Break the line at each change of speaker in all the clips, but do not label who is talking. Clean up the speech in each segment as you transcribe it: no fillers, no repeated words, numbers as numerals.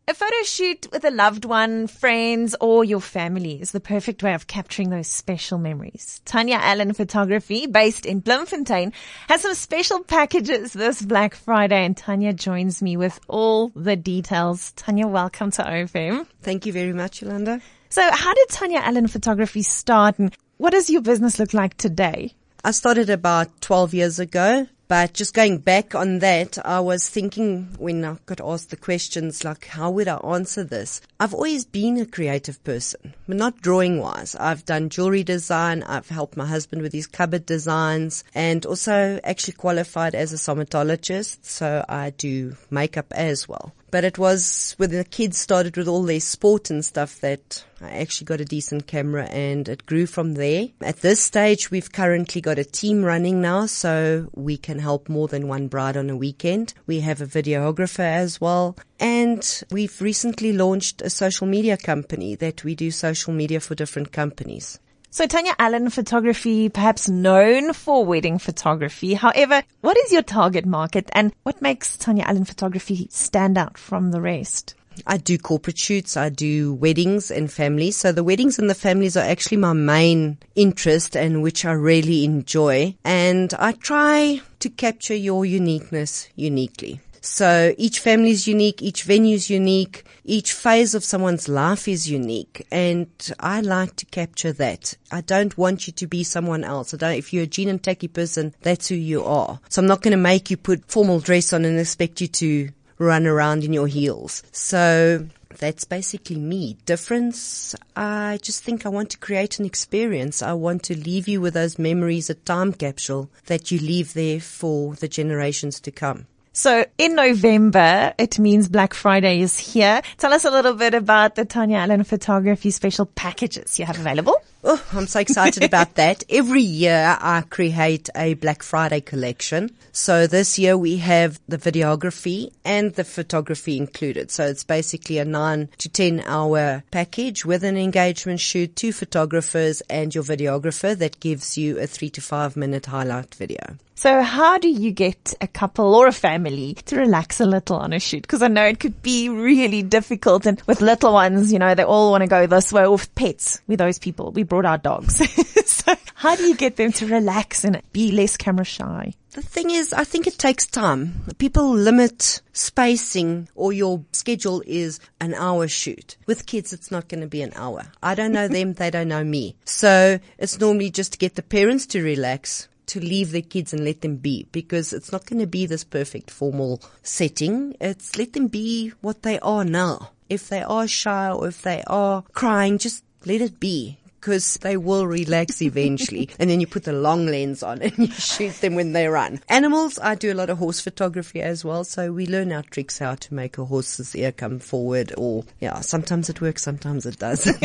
A photo shoot with a loved one, friends, or your family is the perfect way of capturing those special memories. Tanya Allen Photography, based in Bloemfontein, has some special packages this Black Friday, and Tanya joins me with all the details. Tanya, welcome to OFM.
Thank you very much, Yolanda.
So how did Tanya Allen Photography start, and what does your business look like today?
I started about 12 years ago. But just going back on that, I was thinking when I got asked the questions like, how would I answer this? I've always been a creative person, but not drawing wise. I've done jewelry design. I've helped my husband with his cupboard designs, and also actually qualified as a somatologist. So I do makeup as well. But it was when the kids started with all their sport and stuff that I actually got a decent camera, and it grew from there. At this stage, we've currently got a team running now, so we can help more than one bride on a weekend. We have a videographer as well. And we've recently launched a social media company that we do social media for different companies.
So Tanya Allen Photography, perhaps known for wedding photography. However, what is your target market, and what makes Tanya Allen Photography stand out from the rest?
I do corporate shoots. I do weddings and families. So the weddings and the families are actually my main interest, and which I really enjoy. And I try to capture your uniqueness uniquely. So each family is unique, each venue is unique, each phase of someone's life is unique, and I like to capture that. I don't want you to be someone else. If you're a jean and tacky person, that's who you are. So I'm not going to make you put formal dress on and expect you to run around in your heels. So that's basically me. Difference, I just think I want to create an experience. I want to leave you with those memories, a time capsule that you leave there for the generations to come.
So in November, it means Black Friday is here. Tell us a little bit about the Tanya Allen Photography special packages you have available.
Oh, I'm so excited about that. Every year I create a Black Friday collection. So this year we have the videography and the photography included. So it's basically a 9 to 10 hour package with an engagement shoot, 2 photographers and your videographer that gives you a 3 to 5 minute highlight video.
So how do you get a couple or a family to relax a little on a shoot? Because I know it could be really difficult, and with little ones, they all want to go this way. Or with pets, with those people, we brought our dogs. So how do you get them to relax and be less camera shy?
The thing is, I think it takes time. People limit spacing, or your schedule is an hour shoot. With kids, it's not going to be an hour. I don't know them, they don't know me. So it's normally just to get the parents to relax, to leave their kids and let them be, because it's not going to be this perfect formal setting. It's let them be what they are now. If they are shy or if they are crying, just let it be, because they will relax eventually. And then you put the long lens on and you shoot them when they run. Animals, I do a lot of horse photography as well. So we learn our tricks how to make a horse's ear come forward, or sometimes it works, sometimes it doesn't.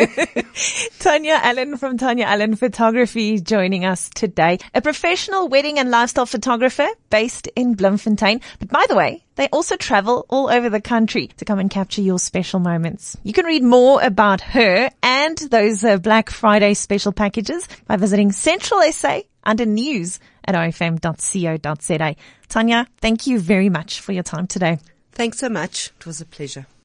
Tanya Allen from Tanya Allen Photography joining us today. A professional wedding and lifestyle photographer based in Bloemfontein. But by the way, they also travel all over the country to come and capture your special moments. You can read more about her and those Black Friday special packages by visiting Central SA under news at ofm.co.za. Tanya, thank you very much for your time today.
Thanks so much. It was a pleasure.